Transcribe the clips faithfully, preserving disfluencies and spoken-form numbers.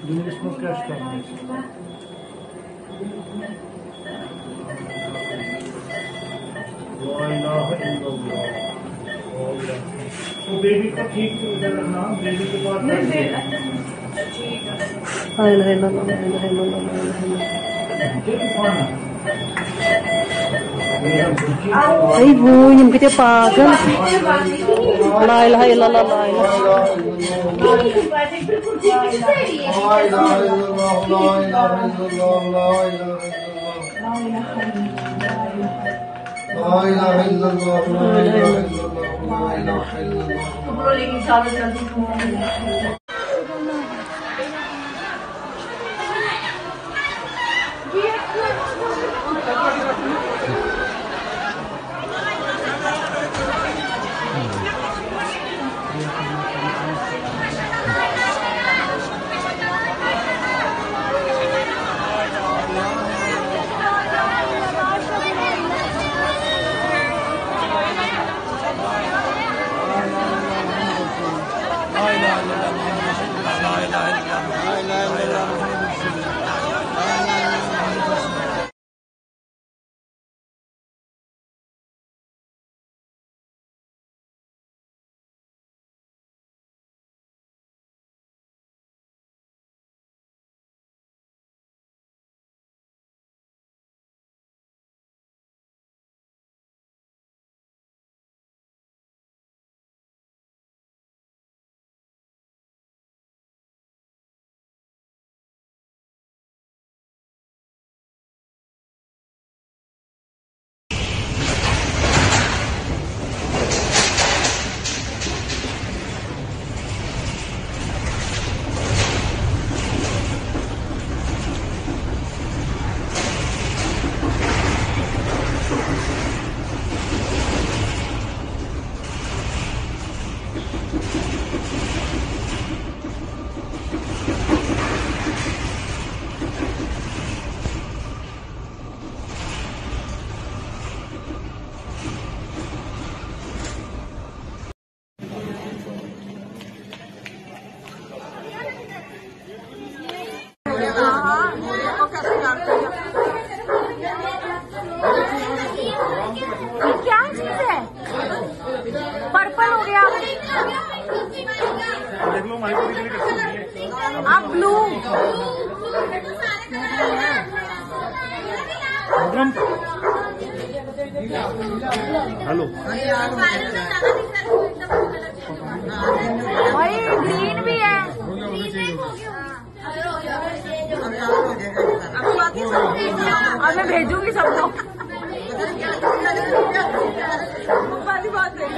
English में क्या करना है? तो बेबी को ठीक इधर रखना, बेबी के पास Ay bu nyum kita pagan. La ilaha illallah la ilaha. क्या चीज है? पर्पल हो गया। अब ब्लू। हेलो भाई ग्रीन भी है। और मैं भेजूंगी सबको। वाली बात है।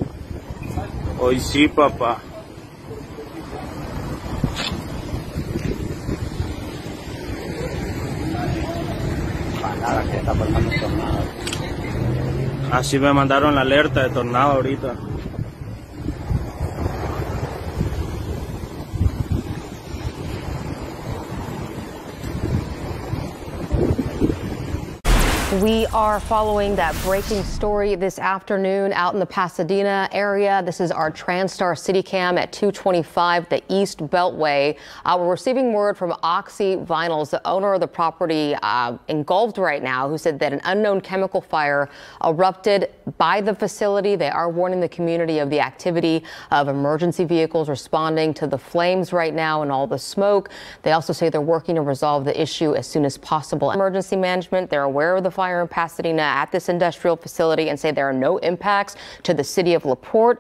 Oi, sim, papá. está pasando un tornado. Así me mandaron la alerta de tornado ahorita. We are following that breaking story this afternoon out in the Pasadena area. This is our TransStar CityCam at two twenty-five, the East Beltway. Uh, we're receiving word from Oxy Vinyls, the owner of the property uh, engulfed right now, who said that an unknown chemical fire erupted by the facility. They are warning the community of the activity of emergency vehicles responding to the flames right now and all the smoke. They also say they're working to resolve the issue as soon as possible. Emergency management, they're aware of the fire in Pasadena at this industrial facility and say there are no impacts to the city of LaPorte.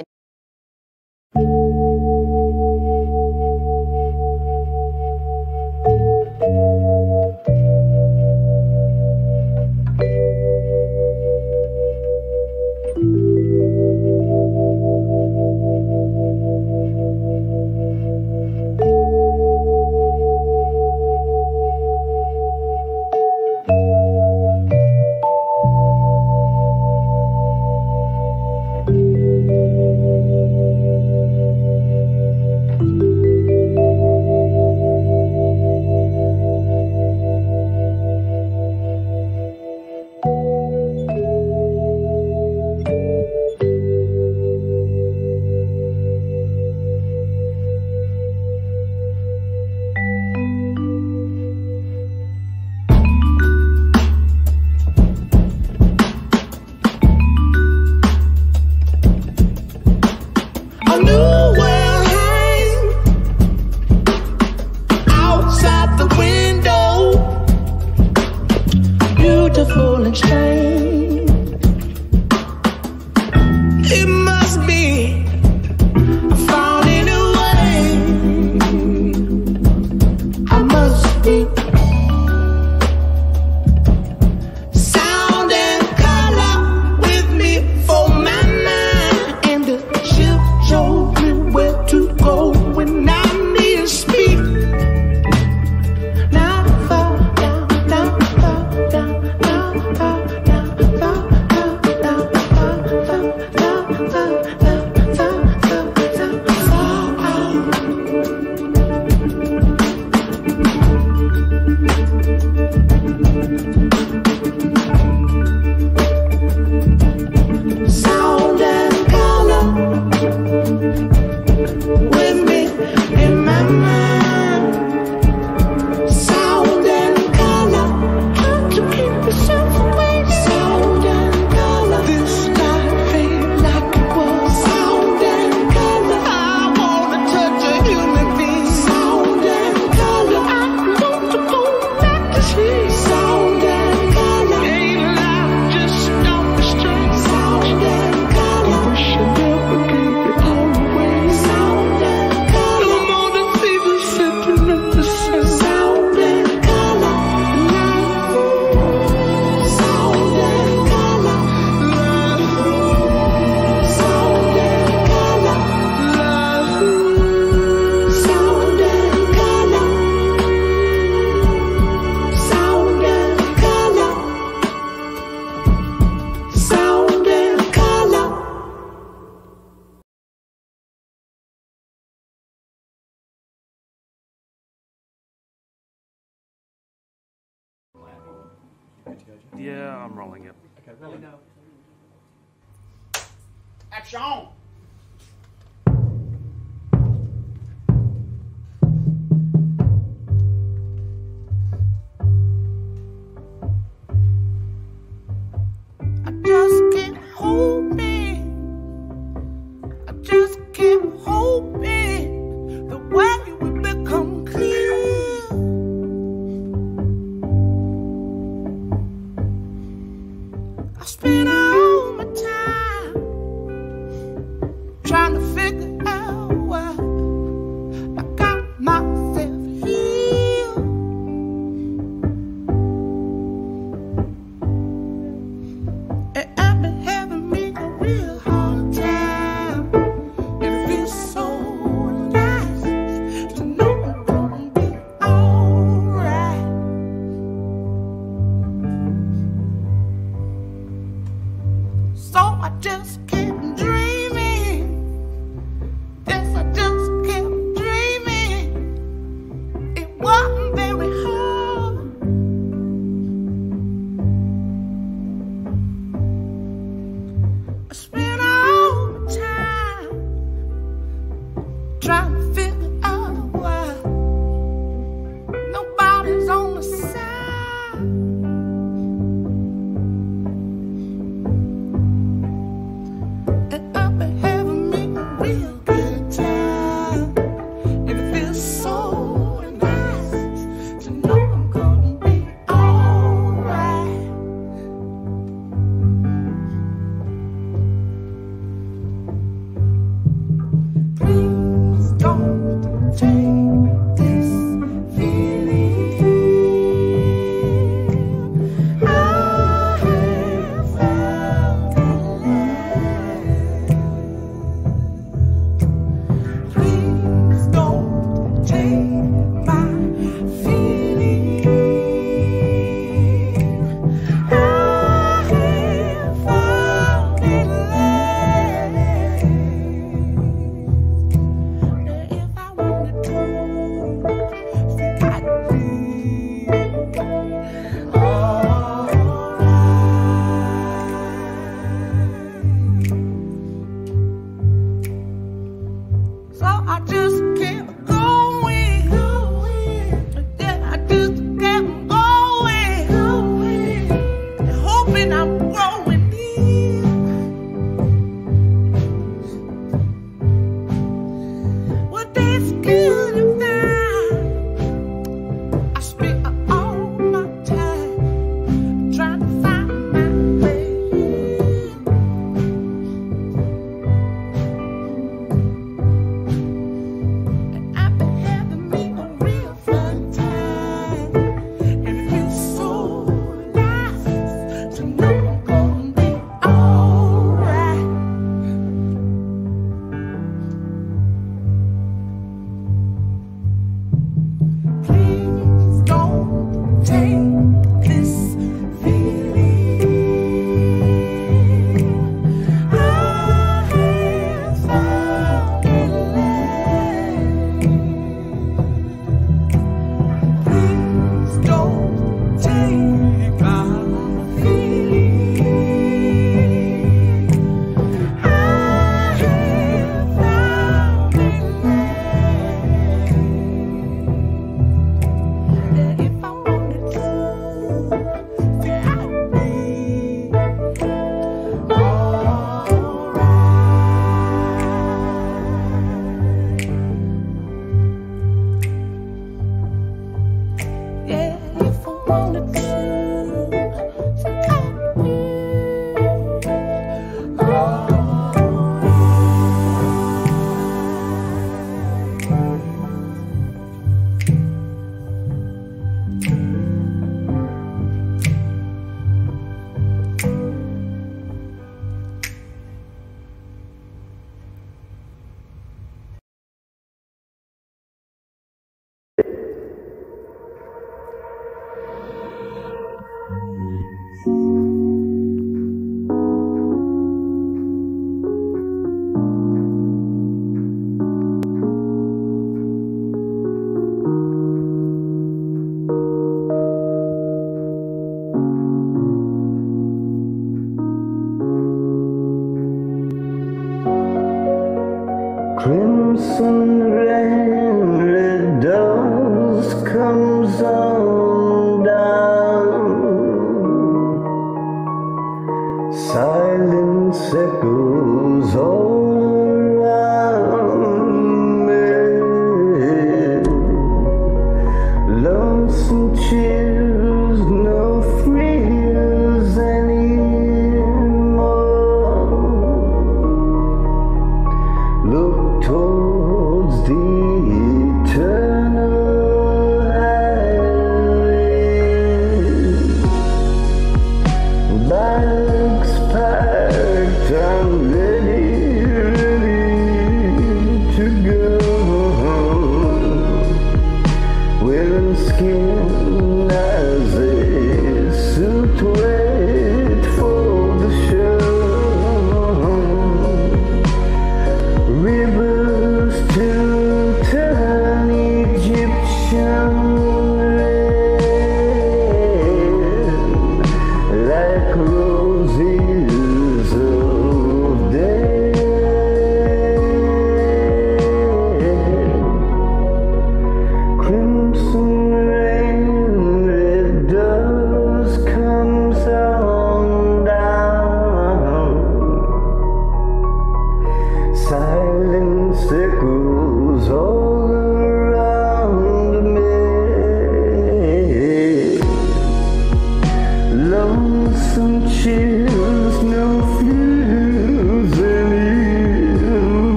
Yeah, I'm rolling it. Okay, really now. Action! I just keep hoping, I just keep hoping the way will become clear. I spent